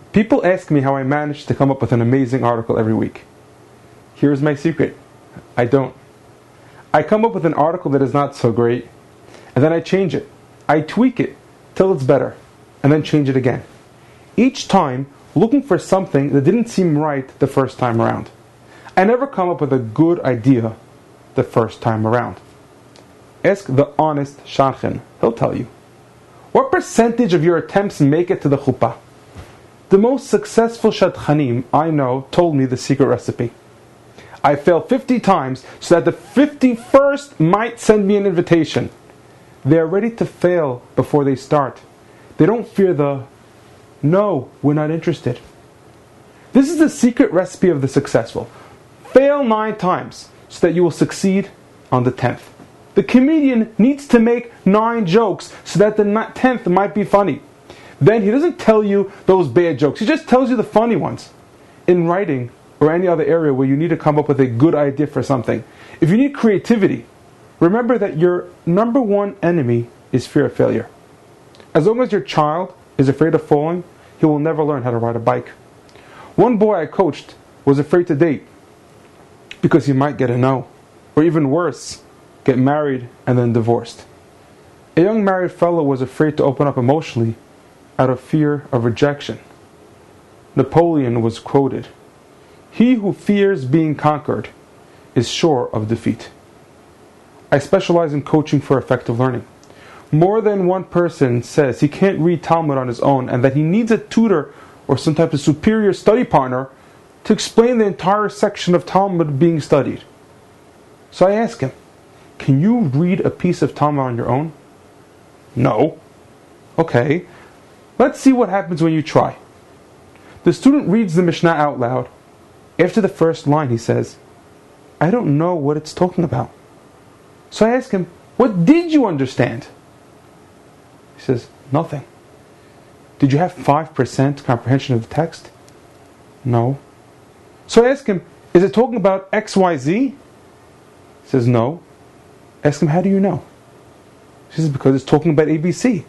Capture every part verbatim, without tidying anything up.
People ask me how I manage to come up with an amazing article every week. Here's my secret. I don't. I come up with an article that is not so great, and then I change it. I tweak it till it's better, and then change it again. Each time, looking for something that didn't seem right the first time around. I never come up with a good idea the first time around. Ask the honest shadchan. He'll tell you. What percentage of your attempts make it to the chuppah? The most successful shadchanim I know told me the secret recipe. I fail fifty times so that the fifty-first might send me an invitation. They are ready to fail before they start. They don't fear the, no, we're not interested. This is the secret recipe of the successful. Fail nine times so that you will succeed on the tenth. The comedian needs to make nine jokes so that the tenth might be funny. Then he doesn't tell you those bad jokes. He just tells you the funny ones. In writing or any other area where you need to come up with a good idea for something, if you need creativity, remember that your number one enemy is fear of failure. As long as your child is afraid of falling, he will never learn how to ride a bike. One boy I coached was afraid to date because he might get a no, or even worse, get married and then divorced. A young married fellow was afraid to open up emotionally out of fear of rejection. Napoleon was quoted, "He who fears being conquered is sure of defeat." I specialize in coaching for effective learning. More than one person says he can't read Talmud on his own and that he needs a tutor or some type of superior study partner to explain the entire section of Talmud being studied. So I ask him, can you read a piece of Talmud on your own? No. Okay. Let's see what happens when you try. The student reads the Mishnah out loud. After the first line he says, I don't know what it's talking about. So I ask him, what did you understand? He says, nothing. Did you have five percent comprehension of the text? No. So I ask him, is it talking about X Y Z? He says, no. Ask him, how do you know? He says, because it's talking about A B C.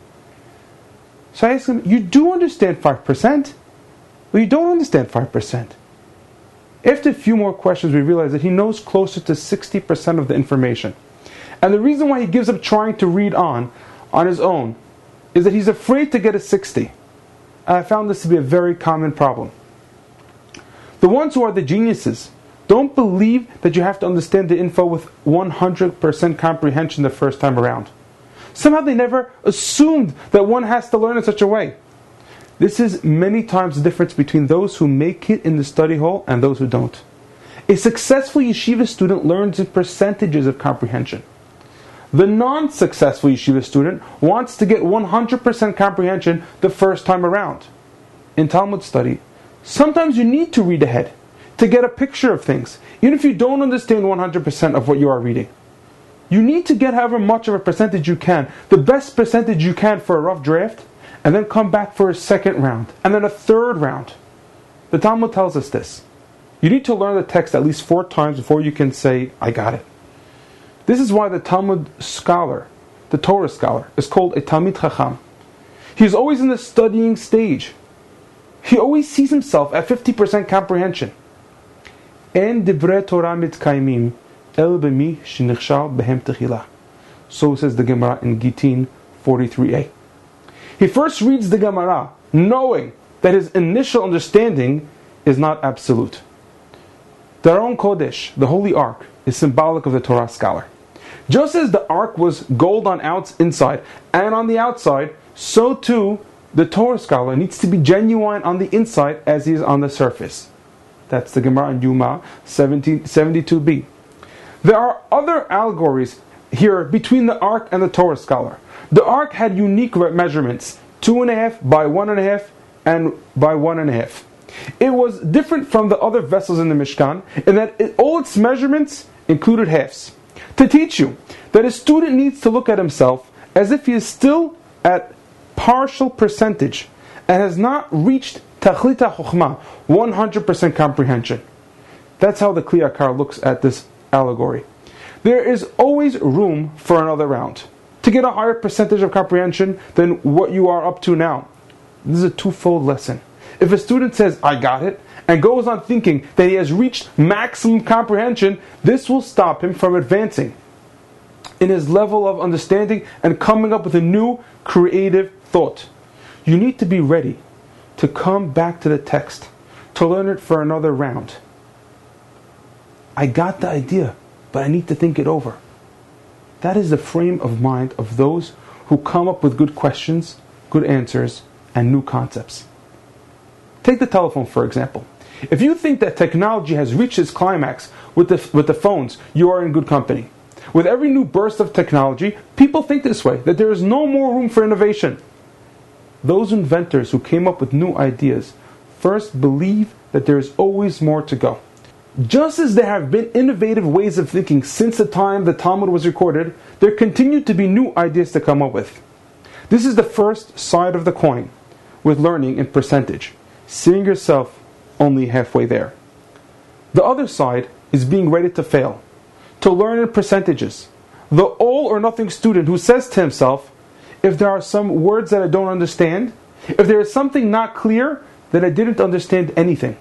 So I ask him, you do understand five percent? Well, you don't understand five percent. After a few more questions, we realize that he knows closer to sixty percent of the information. And the reason why he gives up trying to read on, on his own, is that he's afraid to get a sixty. And I found this to be a very common problem. The ones who are the geniuses don't believe that you have to understand the info with one hundred percent comprehension the first time around. Somehow they never assumed that one has to learn in such a way. This is many times the difference between those who make it in the study hall and those who don't. A successful yeshiva student learns in percentages of comprehension. The non-successful yeshiva student wants to get one hundred percent comprehension the first time around. In Talmud study, sometimes you need to read ahead to get a picture of things, even if you don't understand one hundred percent of what you are reading. You need to get however much of a percentage you can, the best percentage you can for a rough draft, and then come back for a second round, and then a third round. The Talmud tells us this. You need to learn the text at least four times before you can say, I got it. This is why the Talmud scholar, the Torah scholar, is called a Talmid Chacham. He is always in the studying stage. He always sees himself at fifty percent comprehension. En divrei Torah mitkayimim el b'mi shenichshal behem techila. So says the Gemara in Gittin forty-three a. He first reads the Gemara, knowing that his initial understanding is not absolute. The Aron Kodesh, the Holy Ark, is symbolic of the Torah scholar. Just as the Ark was gold on outs inside and on the outside, so too the Torah scholar needs to be genuine on the inside as he is on the surface. That's the Gemara in Yuma seventy-two b. There are other allegories here between the Ark and the Torah scholar. The Ark had unique measurements, two and a half by one and a half and by one and a half. It was different from the other vessels in the Mishkan in that it, all its measurements included halves. To teach you that a student needs to look at himself as if he is still at partial percentage and has not reached Tachlita Chokhmah, one hundred percent comprehension. That's how the Kli Yakar looks at this allegory. There is always room for another round to get a higher percentage of comprehension than what you are up to now. This is a twofold lesson. If a student says, I got it, and goes on thinking that he has reached maximum comprehension, this will stop him from advancing in his level of understanding and coming up with a new creative thought. You need to be ready to come back to the text, to learn it for another round. I got the idea, but I need to think it over. That is the frame of mind of those who come up with good questions, good answers, and new concepts. Take the telephone, for example. If you think that technology has reached its climax with the, with the phones, you are in good company. With every new burst of technology, people think this way, that there is no more room for innovation. Those inventors who came up with new ideas first believe that there is always more to go. Just as there have been innovative ways of thinking since the time the Talmud was recorded, there continue to be new ideas to come up with. This is the first side of the coin with learning in percentage, seeing yourself only halfway there. The other side is being ready to fail, to learn in percentages. The all or nothing student who says to himself, if there are some words that I don't understand, if there is something not clear, then I didn't understand anything.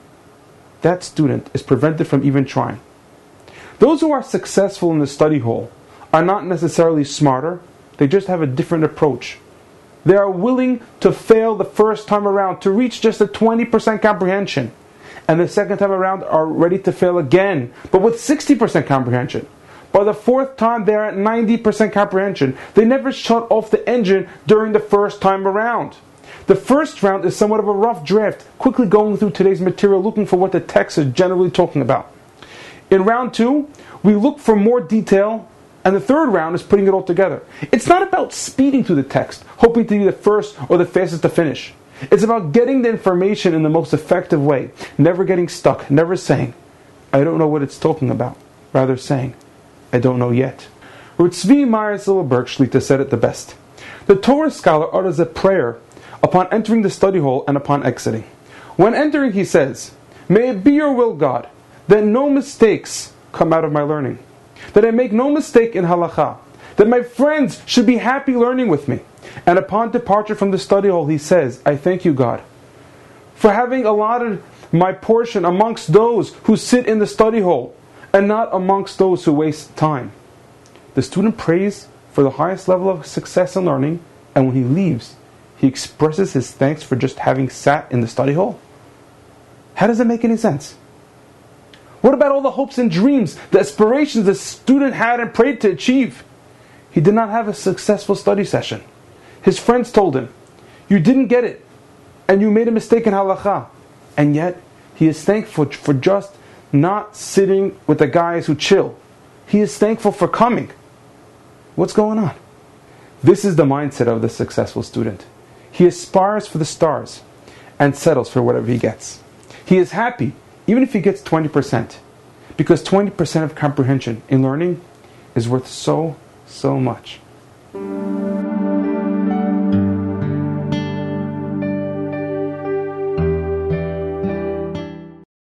That student is prevented from even trying. Those who are successful in the study hall are not necessarily smarter, they just have a different approach. They are willing to fail the first time around, to reach just a twenty percent comprehension. And the second time around are ready to fail again, but with sixty percent comprehension. By the fourth time they are at ninety percent comprehension. They never shut off the engine during the first time around. The first round is somewhat of a rough draft, quickly going through today's material, looking for what the text is generally talking about. In round two, we look for more detail, and the third round is putting it all together. It's not about speeding through the text, hoping to be the first or the fastest to finish. It's about getting the information in the most effective way, never getting stuck, never saying, I don't know what it's talking about, rather saying, I don't know yet. Rav Tzvi Meyer Zilberg Shlita said it the best. The Torah scholar utters a prayer upon entering the study hall and upon exiting. When entering, he says, may it be your will, God, that no mistakes come out of my learning, that I make no mistake in halakha, that my friends should be happy learning with me. And upon departure from the study hall, he says, I thank you, God, for having allotted my portion amongst those who sit in the study hall, and not amongst those who waste time. The student prays for the highest level of success in learning, and when he leaves, he expresses his thanks for just having sat in the study hall. How does that make any sense? What about all the hopes and dreams, the aspirations the student had and prayed to achieve? He did not have a successful study session. His friends told him, you didn't get it, and you made a mistake in halakha. And yet, he is thankful for just not sitting with the guys who chill. He is thankful for coming. What's going on? This is the mindset of the successful student. He aspires for the stars and settles for whatever he gets. He is happy even if he gets twenty percent, because twenty percent of comprehension in learning is worth so, so much.